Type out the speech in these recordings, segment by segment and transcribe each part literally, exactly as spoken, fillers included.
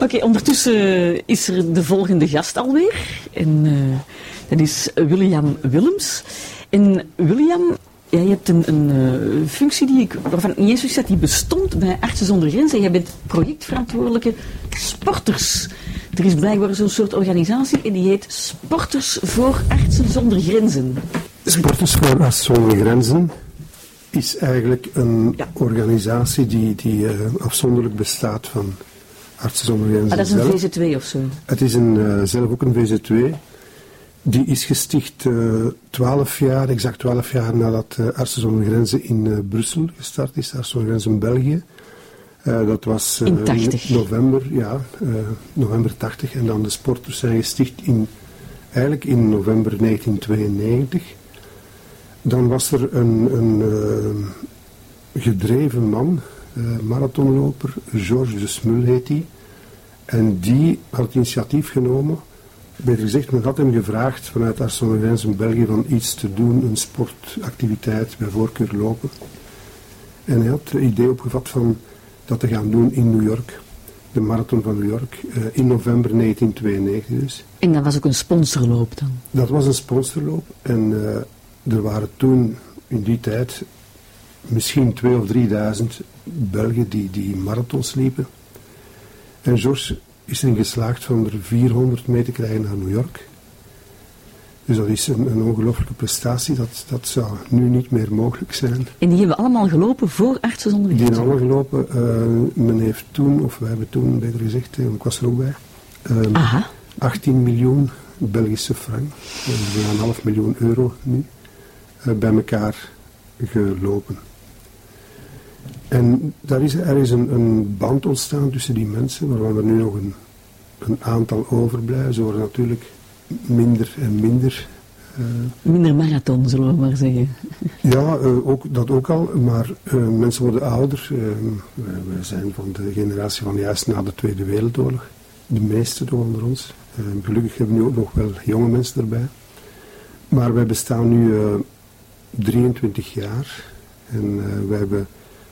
okay, ondertussen is er de volgende gast alweer. En uh, dat is William Willems. En William, ja, je hebt een, een uh, functie die ik, waarvan ik niet eens wist dat die bestond bij Artsen zonder Grenzen. Jij bent projectverantwoordelijke sporters. Er is blijkbaar zo'n soort organisatie en die heet Sporters voor Artsen zonder Grenzen. Sporters voor Artsen zonder Grenzen is eigenlijk een ja. organisatie die, die uh, afzonderlijk bestaat van Artsen zonder Grenzen. Ah, dat is een zelf. V Z twee of zo? Het is een, uh, zelf ook een V Z twee. Die is gesticht twaalf uh, jaar, exact twaalf jaar nadat uh, Artsen zonder Grenzen in uh, Brussel gestart is. Artsen zonder Grenzen België. Uh, dat was uh, in tachtig. november, ja, uh, november tachtig. En dan de sporters zijn gesticht in, eigenlijk in november negentien tweeënnegentig. Dan was er een, een uh, gedreven man, uh, marathonloper, Georges de Smul heet hij. En die had het initiatief genomen. Beter gezegd, men had hem gevraagd vanuit Artsen zonder Grenzen België van iets te doen, een sportactiviteit, bij voorkeur lopen. En hij had het idee opgevat van dat te gaan doen in New York. De marathon van New York, uh, in november negentien tweeënnegentig dus. En dat was ook een sponsorloop dan? Dat was een sponsorloop. En uh, er waren toen, in die tijd, misschien twee of drieduizend Belgen die, die marathons liepen. En Georges is erin geslaagd van er vierhonderd mee te krijgen naar New York. Dus dat is een, een ongelooflijke prestatie. Dat, dat zou nu niet meer mogelijk zijn. En die hebben allemaal gelopen voor Artsen zonder Grenzen? Die hebben allemaal gelopen. Uh, men heeft toen, of wij hebben toen, beter gezegd, ik was er ook bij, uh, achttien miljoen Belgische frank, dus een half miljoen euro nu, uh, bij elkaar gelopen. En daar is, er is een, een band ontstaan tussen die mensen, waarvan er nu nog een, een aantal overblijven. Ze worden natuurlijk minder en minder. Uh, minder marathon, zullen we maar zeggen. Ja, uh, ook, dat ook al, maar uh, mensen worden ouder. Uh, we zijn van de generatie van juist na de Tweede Wereldoorlog. De meeste toch onder ons. Uh, gelukkig hebben we nu ook nog wel jonge mensen erbij. Maar wij bestaan nu uh, drieëntwintig jaar. En uh, wij hebben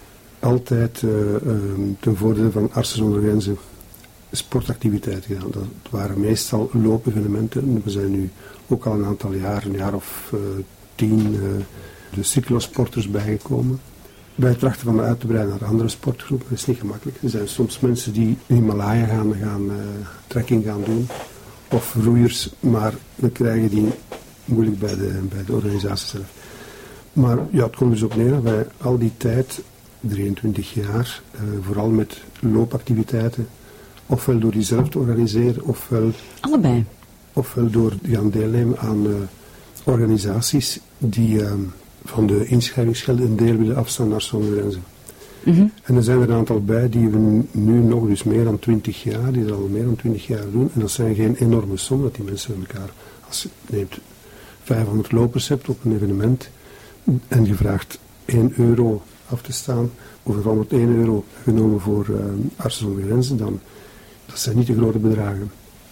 altijd uh, uh, ten voordele van Artsen zonder Grenzen sportactiviteiten gedaan. Dat waren meestal loopevenementen. We zijn nu ook al een aantal jaar, een jaar of uh, tien, uh, de cyclosporters bijgekomen. Wij trachten van uit te breiden naar andere sportgroepen. Dat is niet gemakkelijk. Er zijn soms mensen die in Himalaya gaan, gaan uh, trekking gaan doen. Of roeiers, maar dan krijgen die moeilijk bij de, bij de organisatie zelf. Maar ja, het komt dus op neer dat wij al die tijd, drieëntwintig jaar, uh, vooral met loopactiviteiten, ofwel door die zelf te organiseren, ofwel... Allebei. Ofwel door te gaan deelnemen aan uh, organisaties die uh, van de inschrijvingsgelden een deel willen afstaan naar Artsen zonder Grenzen. Mm-hmm. En er zijn er een aantal bij die we nu nog dus meer dan twintig jaar, die er al meer dan twintig jaar doen. En dat zijn geen enorme sommen dat die mensen met elkaar, als je neemt vijfhonderd lopers hebt op een evenement en je vraagt één euro af te staan, of bijvoorbeeld één euro genomen voor uh, Artsen zonder Grenzen, dan dat zijn niet de grote bedragen.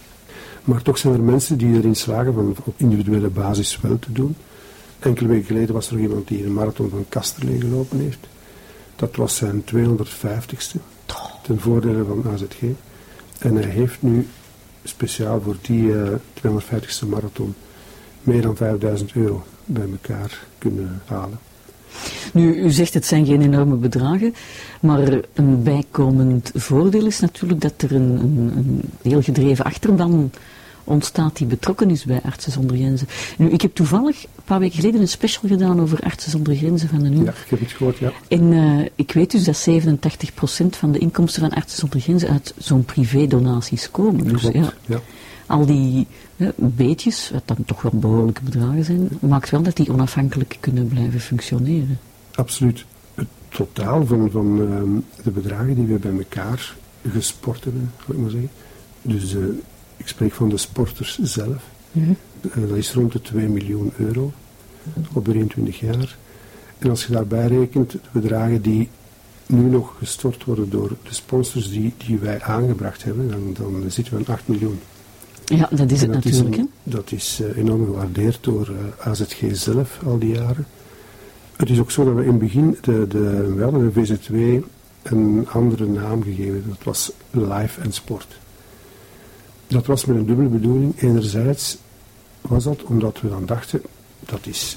Maar toch zijn er mensen die erin slagen van op individuele basis wel te doen. Enkele weken geleden was er nog iemand die een marathon van Kasterlee gelopen heeft. Dat was zijn tweehonderdvijftigste, ten voordele van A Z G. En hij heeft nu speciaal voor die uh, tweehonderdvijftigste marathon meer dan vijfduizend euro bij elkaar kunnen halen. Nu, u zegt het zijn geen enorme bedragen, maar een bijkomend voordeel is natuurlijk dat er een, een, een heel gedreven achterban ontstaat die betrokken is bij Artsen zonder Grenzen. Nu, ik heb toevallig een paar weken geleden een special gedaan over Artsen zonder Grenzen van de N U. Ja, ik heb het gehoord, ja. En uh, ik weet dus dat zevenentachtig procent van de inkomsten van Artsen zonder Grenzen uit zo'n privé-donaties komen. Dus Klopt, ja, ja. Al die ja, beetjes, wat dan toch wel behoorlijke bedragen zijn, maakt wel dat die onafhankelijk kunnen blijven functioneren. Absoluut. Het totaal van, van uh, de bedragen die we bij elkaar gesport hebben, zal ik maar zeggen. Dus uh, ik spreek van de sporters zelf. Mm-hmm. Uh, dat is rond de twee miljoen euro op drieëntwintig jaar. En als je daarbij rekent de bedragen die nu nog gestort worden door de sponsors die, die wij aangebracht hebben, dan, dan zitten we aan acht miljoen. Ja, dat is het dat natuurlijk. Is een, dat is uh, enorm gewaardeerd door uh, A Z G zelf al die jaren. Het is ook zo dat we in het begin, de, de, we hadden de V Z twee een andere naam gegeven. Dat was Life en Sport. dat was met een dubbele bedoeling. Enerzijds was dat omdat we dan dachten, dat is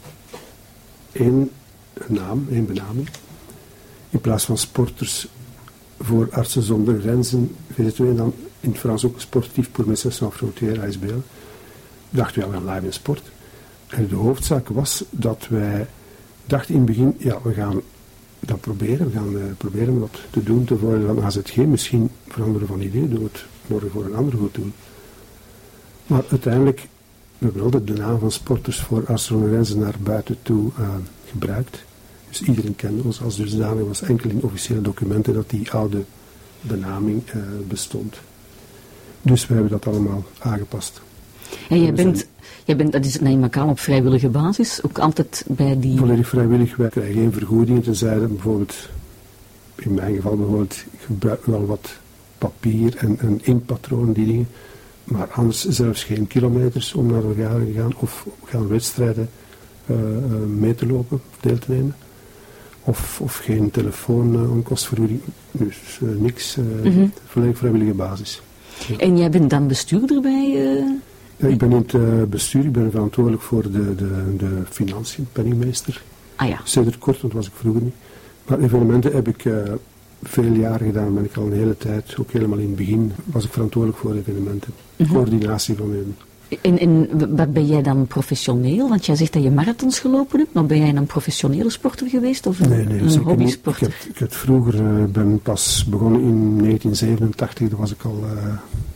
één naam, één benaming. In plaats van sporters voor Artsen zonder Grenzen, V Z W, en dan in het Frans ook Sportief pour Médecins Sans Frontières, A S B L, dachten we, ja, we gaan live in sport. En de hoofdzaak was dat wij dachten in het begin, ja, we gaan dat proberen, we gaan uh, proberen dat te doen te voordeel van A Z G. Misschien veranderen van idee, doen we het morgen voor een ander goed doen. Maar uiteindelijk, we hebben altijd de naam van sporters voor Artsen zonder Grenzen naar buiten toe uh, gebruikt. Dus iedereen kende ons als dusdanig. Het was enkel in officiële documenten dat die oude benaming uh, bestond. Dus we hebben dat allemaal aangepast. En jij bent, jij bent, dat is neem ik aan, op vrijwillige basis, ook altijd bij die... Volledig vrijwillig, wij krijgen geen vergoedingen, tenzij dat bijvoorbeeld, in mijn geval bijvoorbeeld, ik gebruik wel wat papier en, en inkpatronen, die dingen, maar anders zelfs geen kilometers om naar de vergadering te gaan, of gaan wedstrijden uh, uh, mee te lopen, deel te nemen. Of, of geen telefoon-onkostvergoeding, uh, dus uh, niks, uh, mm-hmm. volledig vrijwillige basis. Ja. En jij bent dan bestuurder bij... Uh... Ja, ik ben in het uh, bestuur, ik ben verantwoordelijk voor de, de, de financiën, penningmeester. Ah ja. Sedert kort, want dat was ik vroeger niet. Maar evenementen heb ik uh, veel jaren gedaan, ben ik al een hele tijd, ook helemaal in het begin, was ik verantwoordelijk voor evenementen. Mm-hmm. Coördinatie van hun. En, en wat ben jij dan professioneel? Want jij zegt dat je marathons gelopen hebt, maar ben jij een professionele sporter geweest of een, nee, nee, een hobbysporter? Ik heb, ik heb vroeger, uh, ben pas begonnen in negentien zevenentachtig, toen was ik al uh,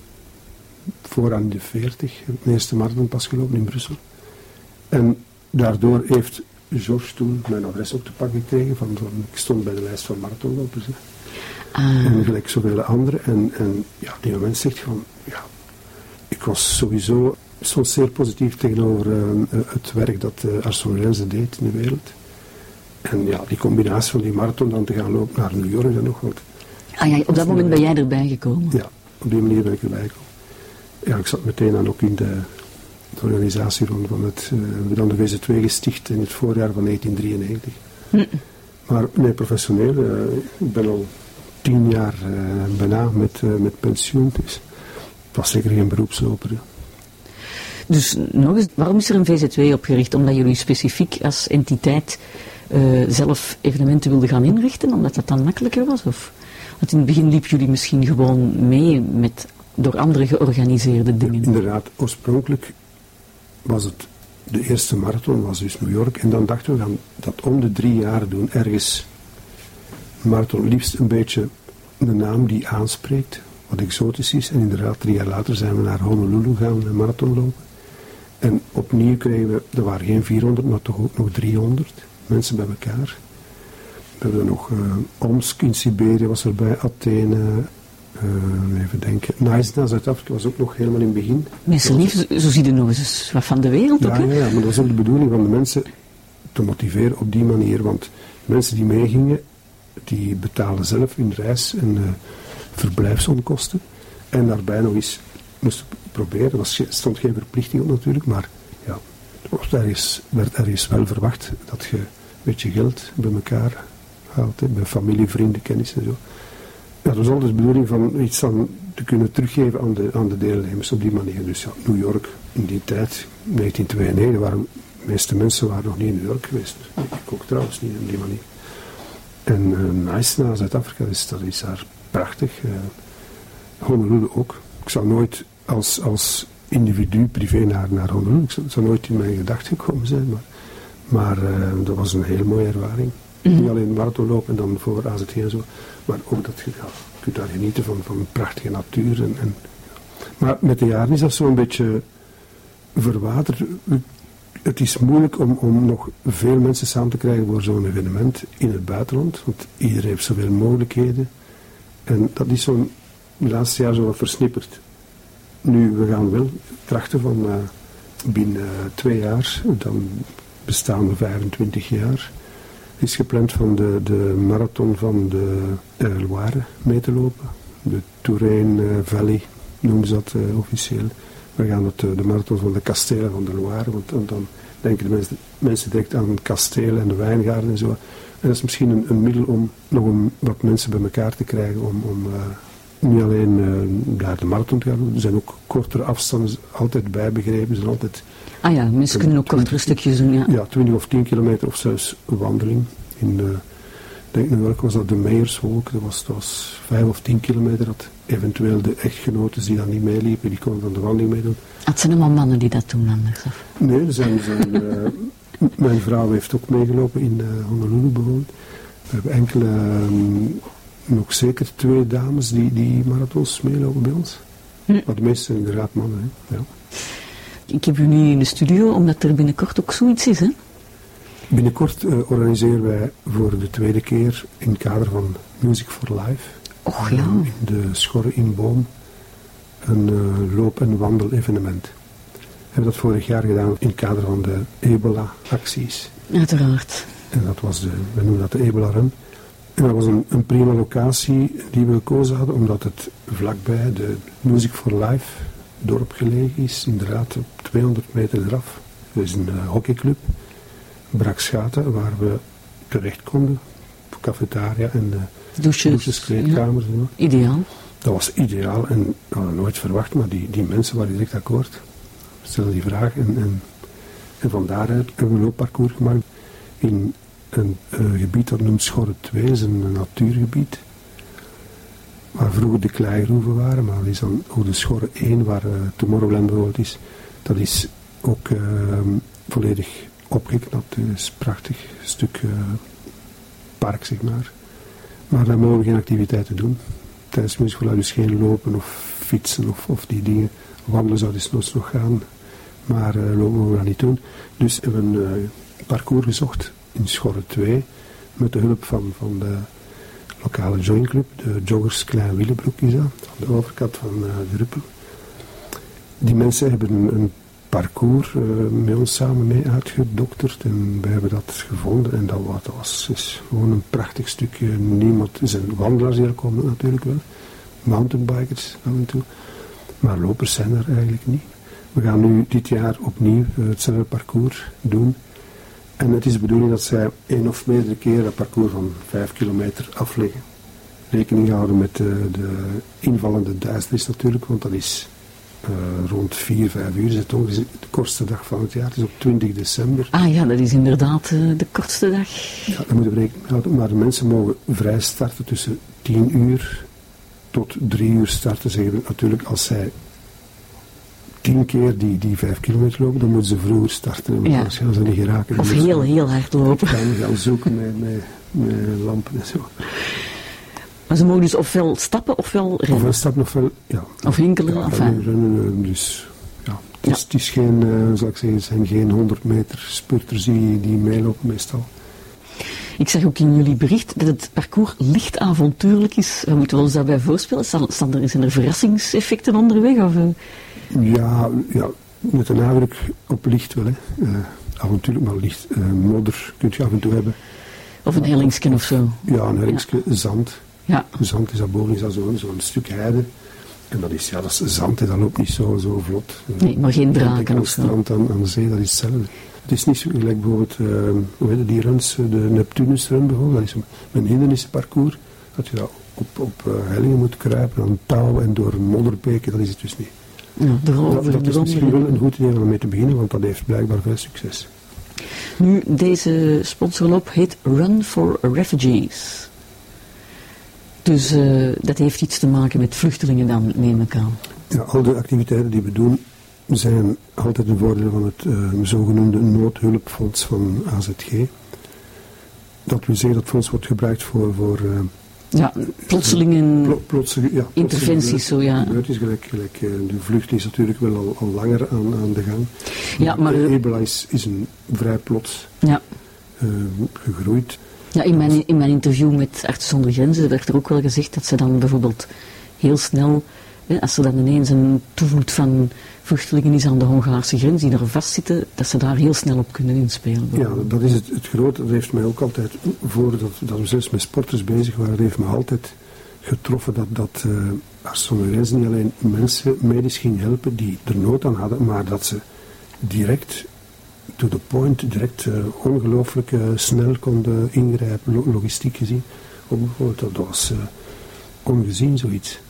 vooraan de veertig, ik heb mijn eerste marathon pas gelopen in Brussel. En daardoor heeft Georges toen mijn adres op te pakken gekregen, van, van, ik stond bij de lijst van marathonlopers. Ah. En gelijk zoveel anderen. En, en ja, op die moment zegt van, ja, ik was sowieso stond zeer positief tegenover uh, het werk dat uh, Artsen zonder Grenzen deed in de wereld. En ja, die combinatie van die marathon dan te gaan lopen naar New York dan nog. Want ah ja, op dat moment ben jij erbij gekomen? Ja, op die manier ben ik erbij gekomen. Ja, ik zat meteen dan ook in de, de organisatie van, van het, uh, we hebben dan de V Z W gesticht in het voorjaar van negentien drieënnegentig. Hm. Maar nee, professioneel, uh, ik ben al tien jaar uh, bijna met, uh, met pensioen, dus het was zeker geen beroepsloper. Ja. Dus nog eens, waarom is er een V Z W opgericht? Omdat jullie specifiek als entiteit uh, zelf evenementen wilden gaan inrichten, omdat dat dan makkelijker was? Of? Want in het begin liepen jullie misschien gewoon mee met door anderen georganiseerde dingen. Ja, inderdaad, oorspronkelijk was het de eerste marathon, was dus New York, en dan dachten we gaan dat om de drie jaar doen, ergens een marathon, liefst een beetje een naam die aanspreekt, wat exotisch is, en inderdaad drie jaar later zijn we naar Honolulu gaan een marathon lopen. En opnieuw kregen we, er waren geen vierhonderd, maar toch ook nog driehonderd mensen bij elkaar. We hebben nog uh, Omsk in Siberië was erbij, Athene, uh, even denken, Naisna, Zuid-Afrika was ook nog helemaal in het begin. Mensen lief, zo zie je nog eens wat van de wereld ja, ook, hè? Ja, ja, maar dat was ook de bedoeling van de mensen te motiveren op die manier, want mensen die meegingen, die betalen zelf hun reis en uh, verblijfsonkosten. En daarbij nog eens moesten proberen, er stond geen verplichting op natuurlijk, maar ja, er ergens, werd ergens wel verwacht dat je een beetje geld bij elkaar haalt, hè, bij familie, vrienden, kennis en zo. Ja, dat was altijd de bedoeling van iets dan te kunnen teruggeven aan de, aan de deelnemers op die manier. Dus ja, New York in die tijd, negentien tweeënnegentig, waren de meeste mensen waren nog niet in New York geweest. Ik ook trouwens niet op die manier. En uh, Nice naar Zuid-Afrika, dus dat is daar prachtig. Uh, Honolulu ook. Ik zou nooit als, als individu privé naar, naar Honolulu, ik zou, zou nooit in mijn gedachten gekomen zijn, maar, maar uh, dat was een heel mooie ervaring. Mm-hmm. Niet alleen marathon lopen en dan voor A Z G en zo, maar ook dat je, ja, je kunt daar genieten van, van prachtige natuur. En, en, maar met de jaren is dat zo'n beetje verwaterd. Het is moeilijk om, om nog veel mensen samen te krijgen voor zo'n evenement in het buitenland, want iedereen heeft zoveel mogelijkheden. En dat is zo'n de laatste jaar zo wat versnipperd. Nu, we gaan wel trachten van uh, binnen uh, twee jaar, dan bestaan we vijfentwintig jaar, is gepland van de, de marathon van de uh, Loire mee te lopen. De Touraine uh, Valley noemen ze dat uh, officieel. We gaan het, uh, de marathon van de kastelen van de Loire, want dan, dan denken de mensen, mensen direct aan kastelen en de wijngaarden en zo. En dat is misschien een, een middel om nog een, wat mensen bij elkaar te krijgen om, om uh, niet alleen uh, daar de marathon te gaan, er zijn ook kortere afstanden altijd bijbegrepen. Er zijn altijd, ah ja, mensen kunnen ook kortere stukjes doen, ja. Ja, twintig of tien kilometer of zelfs een wandeling. In, uh, denk New York was dat de Meijerswolk, dat was, dat was vijf of tien kilometer, dat eventueel de echtgenoten die dan niet meeliepen, die konden dan de wandeling meedoen. Het zijn allemaal mannen die dat doen anders, of? Nee, er zijn, er zijn, uh, mijn vrouw heeft ook meegelopen in uh, Honolulu bijvoorbeeld. We hebben enkele, um, nog zeker twee dames die, die marathons meelopen bij ons. Hm. Maar de meeste zijn inderdaad mannen, hè. Ja. Ik heb u nu in de studio, omdat er binnenkort ook zoiets is, hè? Binnenkort uh, organiseren wij voor de tweede keer in het kader van Music for Life, Och, ja. in de Schorre in Boom, een uh, loop- en wandelevenement. We hebben dat vorig jaar gedaan in het kader van de ebola-acties. Uiteraard. En dat was de, we noemen dat de ebola-run. En dat was een, een prima locatie die we gekozen hadden, omdat het vlakbij de Music for Life dorp gelegen is, inderdaad op tweehonderd meter eraf. Er is een uh, hockeyclub, Brakschaten, waar we terecht konden, cafetaria en uh, douches, douches, kleedkamers. Ja. Ideaal. Dat was ideaal en we hadden nooit verwacht, maar die, die mensen waren direct akkoord. Stellen die vraag en, en, en van daaruit hebben we een loopparcours gemaakt in een uh, gebied dat noemt Schorre twee, is een, een natuurgebied. Waar vroeger de kleigroeven waren, maar dat is dan ook de Schorre één, waar uh, Tomorrowland bijvoorbeeld is. Dat is ook uh, volledig opgeknapt. Het is een prachtig stuk uh, park, zeg maar. Maar daar mogen we geen activiteiten doen. Tijdens Music for Life dus geen lopen of fietsen of, of die dingen. Wandelen zou desnoods nog gaan, maar uh, lopen mogen we dat niet doen. Dus hebben we een uh, parcours gezocht in Schorre twee, met de hulp van, van de lokale jointclub, de Joggers Klein Willebroek is dat, aan de overkant van uh, de Ruppel. Die mensen hebben een, een parcours uh, met ons samen mee uitgedokterd en wij hebben dat gevonden en dat, dat was is gewoon een prachtig stukje. Niemand, er zijn wandelaars die er komen natuurlijk wel, mountainbikers af en toe, maar lopers zijn er eigenlijk niet. We gaan nu dit jaar opnieuw uh, hetzelfde parcours doen. En het is de bedoeling dat zij één of meerdere keer dat parcours van vijf kilometer afleggen. Rekening houden met de, de invallende duisternis natuurlijk, want dat is uh, rond vier, vijf uur. Is het ongeveer de kortste dag van het jaar. Het is op twintig december. Ah ja, dat is inderdaad uh, de kortste dag. Ja, daar moeten we rekening houden. Maar de mensen mogen vrij starten tussen tien uur tot drie uur starten. Zeggen we natuurlijk, als zij tien keer die, die vijf kilometer lopen, dan moeten ze vroeger starten. Want ja. anders gaan ze niet geraken. Of heel, heel hard lopen. Dan gaan zoeken met, met, met lampen en zo. Maar ze mogen dus ofwel stappen ofwel rennen. Ofwel stappen ofwel, ja. Of hinkelen. Ja, of rennen, rennen, dus, ja. Het is, ja. het is geen, uh, zal ik zeggen, het zijn geen honderd meter spurters die, die meelopen meestal. Ik zag ook in jullie bericht dat het parcours licht avontuurlijk is. We moeten we ons daarbij voorspellen? Zijn er, zijn er verrassingseffecten onderweg? Of, uh... Ja, ja, met een nadruk op licht wel. Hè. Uh, avontuurlijk, maar licht. Uh, modder kun je af en toe hebben. Of een hellingsken of zo. Ja, een hellingsken, ja. Zand. Ja. Zand is dat boven, is dat zo'n zo stuk heide. En dat is, ja, dat is zand, hè, dat loopt niet zo, zo vlot. Nee, maar geen draken of zo. Strand aan, aan de zee, dat is hetzelfde. Het is niet zo gelijk bijvoorbeeld, uh, hoe heet het, die runs, de Neptunus run bijvoorbeeld, dat is een, een hindernissenparcours. Dat je dat op, op uh, hellingen moet kruipen, aan touw en door modderbeken, dat is het dus niet. Ja, dat, dat is misschien wel een goed idee om mee te beginnen, want dat heeft blijkbaar veel succes. Nu, deze sponsorloop heet Run for Refugees. Dus uh, dat heeft iets te maken met vluchtelingen dan, neem ik aan. Ja, al de activiteiten die we doen zijn altijd een voordeel van het uh, zogenoemde noodhulpfonds van A Z G. Dat wil zeggen dat het fonds wordt gebruikt voor... voor uh, ja, plotseling pl plotseling, ja, interventies, zo ja. Gebeurd is gelijk, gelijk, uh, de vlucht is natuurlijk wel al, al langer aan, aan de gang. Ja, maar... Uh, ebola is, is een vrij plots ja. uh, gegroeid. Ja, in mijn, in mijn interview met Artsen zonder Grenzen werd er ook wel gezegd dat ze dan bijvoorbeeld heel snel, hè, als er dan ineens een toevloed van vluchtelingen is aan de Hongaarse grens die daar vastzitten, dat ze daar heel snel op kunnen inspelen. Ja, dat is het, het grote. Dat heeft mij ook altijd, voordat dat we zelfs met sporters bezig waren, dat heeft me altijd getroffen dat, dat uh, Artsen zonder Grenzen niet alleen mensen medisch ging helpen die er nood aan hadden, maar dat ze direct... to the point, direct uh, ongelooflijk uh, snel konden ingrijpen, lo logistiek gezien. Ook bijvoorbeeld, dat was uh, ongezien zoiets.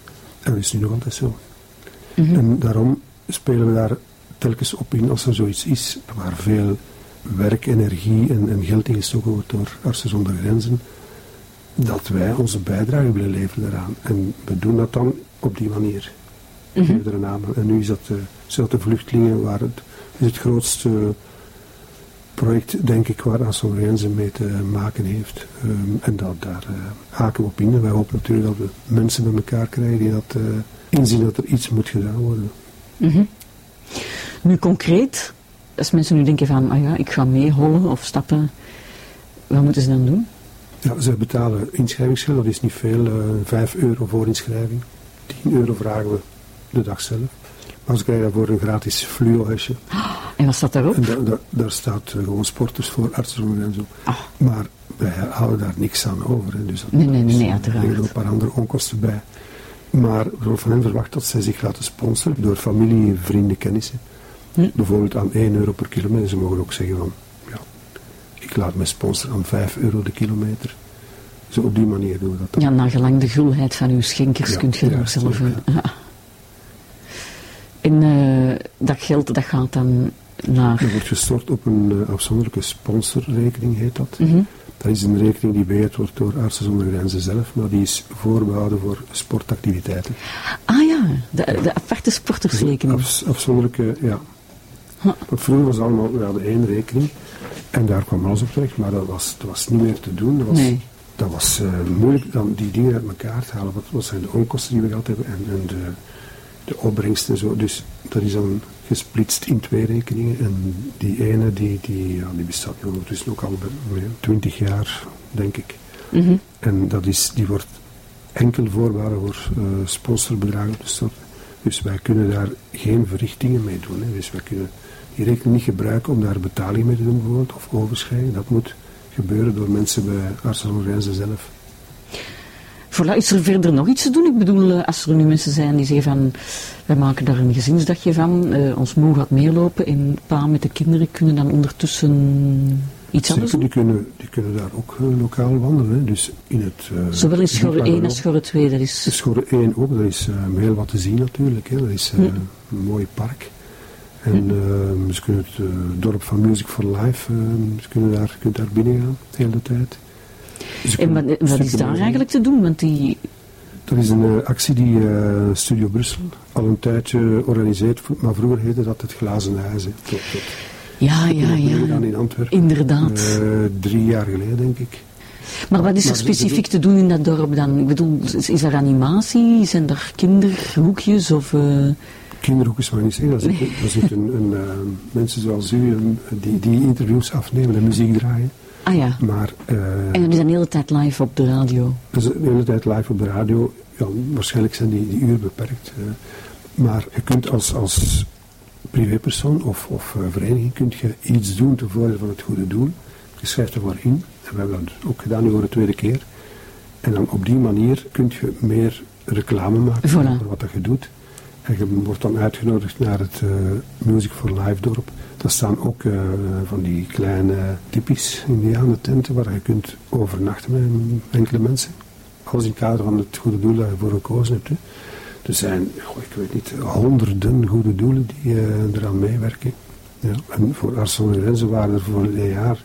En dat is nu nog altijd zo. Mm-hmm. En daarom spelen we daar telkens op in als er zoiets is waar veel werk, energie en, en geld in gestoken wordt door Artsen zonder Grenzen, dat wij onze bijdrage willen leveren daaraan. En we doen dat dan op die manier. We Mm-hmm. geven er een naam aan. En nu is dat, uh, is dat de vluchtelingen waar het, is het grootste project, denk ik, waar Artsen zonder Grenzen mee te maken heeft. Um, en dat, daar uh, haken we op in. En wij hopen natuurlijk dat we mensen bij elkaar krijgen die dat uh, inzien dat er iets moet gedaan worden. Mm-hmm. Nu concreet, als mensen nu denken van, ah ja, ik ga meehollen of stappen, wat moeten ze dan doen? Ja, ze betalen inschrijvingsgeld, dat is niet veel, uh, vijf euro voor inschrijving. tien euro vragen we de dag zelf. Maar ze krijgen daarvoor een gratis fluo-hesje. En wat staat daarop? En da, da, daar staat uh, gewoon sporters voor, Artsen zonder Grenzen. Ah. Maar wij houden daar niks aan over. Hè. Dus dat, Nee, nee, nee, nee, er uiteraard. liggen een paar andere onkosten bij. Maar er wordt van hen verwacht dat zij zich laten sponsoren door familie, vrienden, kennissen. Hm. Bijvoorbeeld aan één euro per kilometer. Ze mogen ook zeggen van, ja, ik laat mij sponsoren aan vijf euro de kilometer. Zo op die manier doen we dat dan. Ja, naar gelang de gulheid van uw schenkers Ja, kunt je ja, daar zelf... zeker, uh, ja. En uh, dat geld, dat gaat dan naar... Er wordt gestort op een uh, afzonderlijke sponsorrekening, heet dat. Mm-hmm. Dat is een rekening die beheerd wordt door Artsen zonder Grenzen zelf, maar die is voorbehouden voor sportactiviteiten. Ah ja, de, de aparte sportersrekening. Af, afzonderlijke, ja. Huh. Want vroeger was het allemaal, we hadden één rekening en daar kwam alles op terecht, maar dat was, dat was niet meer te doen. Dat was, Nee. dat was uh, moeilijk dan die dingen uit elkaar te halen. Wat, wat zijn de onkosten die we gehad hebben en, en de, de opbrengst en zo. Dus dat is dan gesplitst in twee rekeningen en die ene die, die, ja, die bestaat nu ondertussen ook al twintig jaar, denk ik. Mm-hmm. En dat is, die wordt enkel voorbehouden voor uh, sponsorbedragen te storten. Dus wij kunnen daar geen verrichtingen mee doen. Hè. Dus wij kunnen die rekening niet gebruiken om daar betaling mee te doen bijvoorbeeld, of overschrijden. Dat moet gebeuren door mensen bij Artsen zonder Grenzen zelf. Voilà, is er verder nog iets te doen? Ik bedoel, als er nu mensen zijn die zeggen van, wij maken daar een gezinsdagje van, uh, ons moe gaat meelopen en pa met de kinderen kunnen dan ondertussen iets anders Zeker, doen? die kunnen, die kunnen daar ook uh, lokaal wandelen. Hè. Dus in het, uh, Zowel in Schorre één als in Schorre twee, dat is... Schorre één ook, dat is uh, heel wat te zien natuurlijk. Hè. Dat is uh, Hm. een mooi park. En uh, ze kunnen het uh, dorp van Music for Life, uh, ze kunnen daar, kunt daar binnen gaan, de hele tijd. Ze En wat, kunnen wat is stukken daar mee. eigenlijk te doen? Want die... Dat is een uh, actie die uh, Studio Brussel al een tijdje organiseert, maar vroeger heette dat het Glazen Huis. Hè. Tot, tot. Ja, ja, gedaan ja. in Antwerpen. Inderdaad. Uh, drie jaar geleden, denk ik. Maar wat is er Maar ze- ze specifiek doen- te doen in dat dorp dan? Ik bedoel, is, is er animatie? Zijn er kinderhoekjes? Of, uh... Kinderhoekjes mag ik niet zeggen. Daar zitten, daar zitten een, uh, mensen zoals u um, die, die interviews afnemen en muziek draaien. Ah ja. Maar uh, En dat is dan de hele tijd live op de radio. dat is de hele tijd live op de radio. Ja, waarschijnlijk zijn die, die uren beperkt. Uh, maar je kunt als, als privépersoon of, of uh, vereniging kunt je iets doen ten voordele van het goede doel. Je schrijft er maar in. En we hebben dat ook gedaan nu voor de tweede keer. En dan op die manier kun je meer reclame maken Voilà. voor wat dat je doet. En je wordt dan uitgenodigd naar het uh, Music for Life dorp. Daar staan ook uh, van die kleine typisch indianententen waar je kunt overnachten met enkele mensen. Alles in het kader van het goede doel dat je voor gekozen hebt. Hè. Er zijn, goh, ik weet niet, honderden goede doelen die uh, eraan meewerken. Ja. En voor Artsen zonder Grenzen waren er voor een jaar,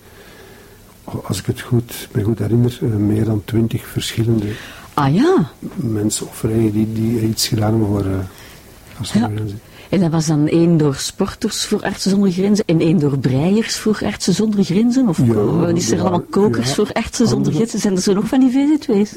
als ik het goed, me goed herinner, uh, meer dan twintig verschillende Ah ja. mensen of verenigingen die, die iets gedaan hebben voor uh, Artsen zonder Ja. Grenzen. En dat was dan één door sporters voor Artsen zonder Grenzen en één door breiers voor Artsen zonder Grenzen? Of Ja, uh, is er ja, allemaal kokers ja. voor Artsen zonder Andere- Grenzen? Zijn er zo nog van die V Z W's?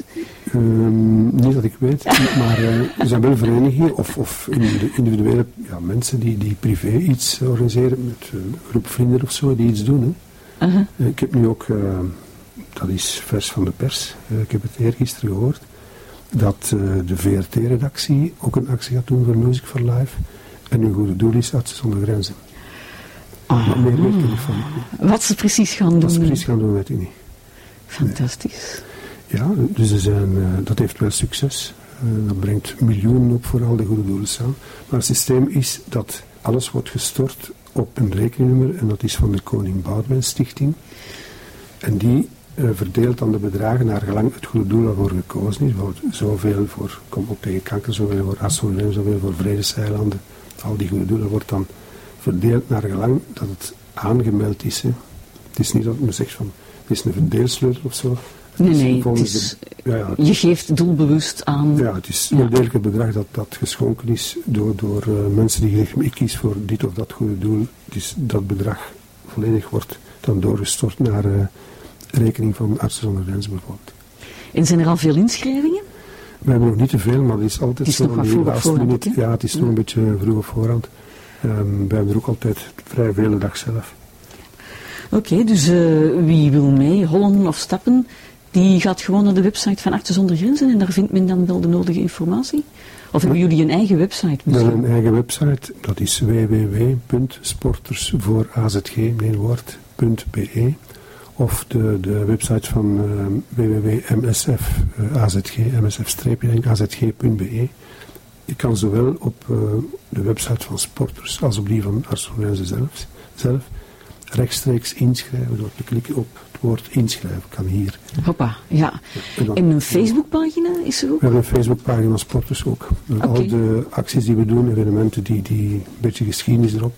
Um, niet dat ik weet, maar uh, er zijn wel verenigingen of, of individuele ja, mensen die, die privé iets organiseren met een groep vrienden of zo, die iets doen. Hè. Uh-huh. Uh, ik heb nu ook, uh, dat is vers van de pers, uh, ik heb het eergisteren gehoord, dat uh, de V R T-redactie ook een actie gaat doen voor Music for Life en hun goede doel is Artsen zonder Grenzen. Ah. Maar meer weet ik er niet van. Wat ze precies gaan doen. Wat ze precies gaan doen, weet ik niet. Fantastisch. Ja, dus er zijn, uh, dat heeft wel succes. Uh, dat brengt miljoenen op voor al die goede doelen samen. Maar het systeem is dat alles wordt gestort op een rekeningnummer en dat is van de Koning Boudewijn Stichting. En die uh, verdeelt dan de bedragen naar gelang het goede doel waarvoor gekozen is. Bijvoorbeeld zoveel voor, kom ook tegen kanker, zoveel voor Astroneem, zoveel voor Vredeseilanden. Al die goede doelen wordt dan verdeeld naar gelang dat het aangemeld is. Hè. Het is niet dat men zegt van, het is een verdeelsleutel of zo. Nee, nee, het is, de, ja, ja, het, je geeft doelbewust aan. Ja, het is wel degelijk het bedrag dat, dat geschonken is door, door uh, mensen die zeggen, ik kies voor dit of dat goede doel. Het is dat bedrag volledig wordt dan doorgestort naar uh, rekening van Artsen zonder Grenzen bijvoorbeeld. En zijn er al veel inschrijvingen? We hebben nog niet te veel, maar het is altijd het is zo. Nog wat vroeg op voorhand, minuut, ja, het is ja. nog een beetje vroeg op voorhand. Um, we hebben er ook altijd vrij veel de dag zelf. Oké, okay, dus uh, wie wil mee hollen of stappen, die gaat gewoon naar de website van Artsen zonder Grenzen en daar vindt men dan wel de nodige informatie? Of hebben jullie een eigen website? We hebben een eigen website, dat is w w w punt sporters voor a z g punt b e of de, de website van uh, w w w punt m s f uh, a z g, m s f a z g punt b e. Je kan zowel op uh, de website van Sporters als op die van Artsen zonder Grenzen zelf, zelf rechtstreeks inschrijven door te klikken op het woord inschrijven. Kan hier. Hoppa, ja. En, dan, en een Facebookpagina is er ook? We hebben een Facebookpagina van Sporters ook. Okay. Al de acties die we doen, evenementen, die, die een beetje geschiedenis erop.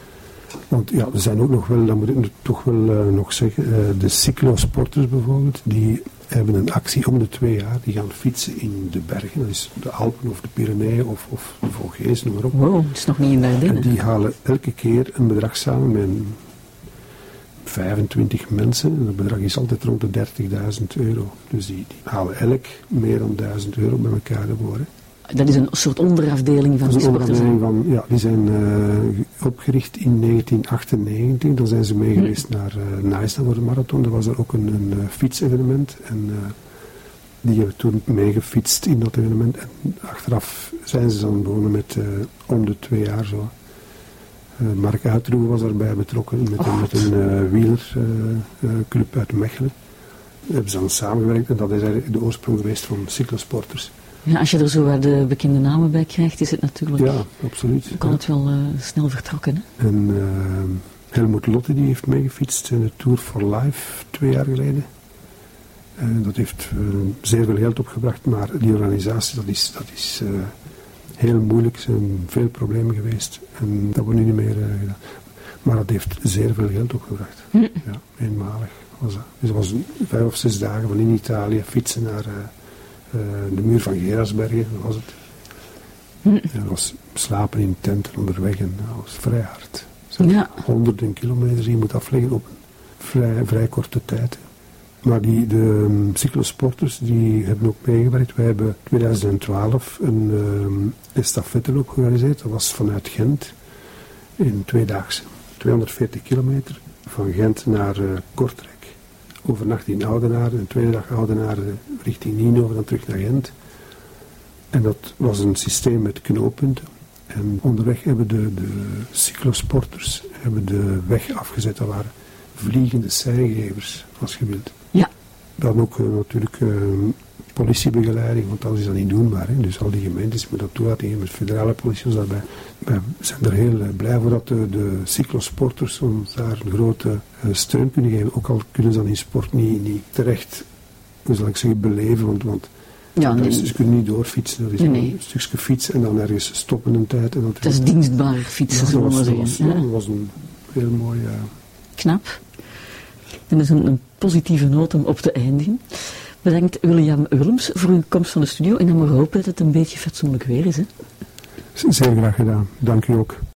Want ja, er zijn ook nog wel, dat moet ik toch wel uh, nog zeggen, uh, de cyclosporters bijvoorbeeld, die hebben een actie om de twee jaar. Die gaan fietsen in de bergen, dat is de Alpen of de Pyreneeën of, of de Vosges, noem maar op. Wow, het is nog niet in de Ardennen. En die halen elke keer een bedrag samen met een vijfentwintig mensen. En het bedrag is altijd rond de dertigduizend euro. Dus die, die halen elk meer dan duizend euro bij elkaar ervoor. Dat is een soort onderafdeling van de sporters. Onderafdeling van, ja, die zijn uh, opgericht in negentien achtennegentig. Dan zijn ze mee geweest hm. naar uh, Nice voor de marathon. Er was er ook een, een uh, fietsevenement. En uh, die hebben toen meegefietst in dat evenement. En achteraf zijn ze dan begonnen met uh, om de twee jaar zo. Uh, Mark Uitroe was daarbij betrokken met, oh, een, met een uh, wielerclub uh, uh, uit Mechelen. Daar hebben ze dan samengewerkt en dat is eigenlijk de oorsprong geweest van cyclosporters. Ja, als je er zo de bekende namen bij krijgt, is het natuurlijk... Ja, absoluut. kan ja. het wel uh, snel vertrokken, hè? En uh, Helmut Lotte die heeft meegefietst in de Tour for Life twee jaar geleden. Uh, dat heeft uh, zeer veel geld opgebracht, maar die organisatie, dat is... Dat is uh, heel moeilijk, er zijn veel problemen geweest en dat wordt nu niet meer uh, gedaan. Maar dat heeft zeer veel geld opgebracht. Hm. Ja, eenmalig was dat. Dus dat was vijf of zes dagen van in Italië fietsen naar uh, uh, de muur van Gerardsbergen, dat was het. Hm. En dat was slapen in tenten onderweg en dat was vrij hard. Ja. Honderden kilometers die je moet afleggen op een vrij, vrij korte tijd. Maar die, de um, cyclosporters die hebben ook meegewerkt. Wij hebben in tweeduizend twaalf een um, estafetteloop georganiseerd. Dat was vanuit Gent in tweedaagse. tweehonderdveertig kilometer van Gent naar uh, Kortrijk. Overnacht in Oudenaarde. En tweede dag Oudenaarde richting Nienhoven, dan terug naar Gent. En dat was een systeem met knooppunten. En onderweg hebben de, de cyclosporters hebben de weg afgezet. Dat waren vliegende seingevers, als je wilt. Ja. Dan ook uh, natuurlijk uh, politiebegeleiding, want dat is dan niet doenbaar. Hè. Dus al die gemeentes moeten dat toelaten, met federale politie daarbij. Wij zijn er heel uh, blij voor dat de, de cyclosporters ons daar een grote uh, steun kunnen geven. Ook al kunnen ze dan in sport niet, niet terecht, hoe zal ik zeggen, beleven, want, want ja, nee. is, ze kunnen niet doorfietsen. Dat is nee, nee. een stukje fietsen en dan ergens stoppen een tijd. En dat is dienstbaar fietsen, ja, zullen we zeggen. zeggen. Ja, dat was een heel mooi... Uh, Knap. Dat is een, een positieve noot om op te eindigen. Bedankt William Willems voor uw komst van de studio en dan maar hopen dat het een beetje fatsoenlijk weer is. Hè? Zeer graag gedaan. Dank u ook.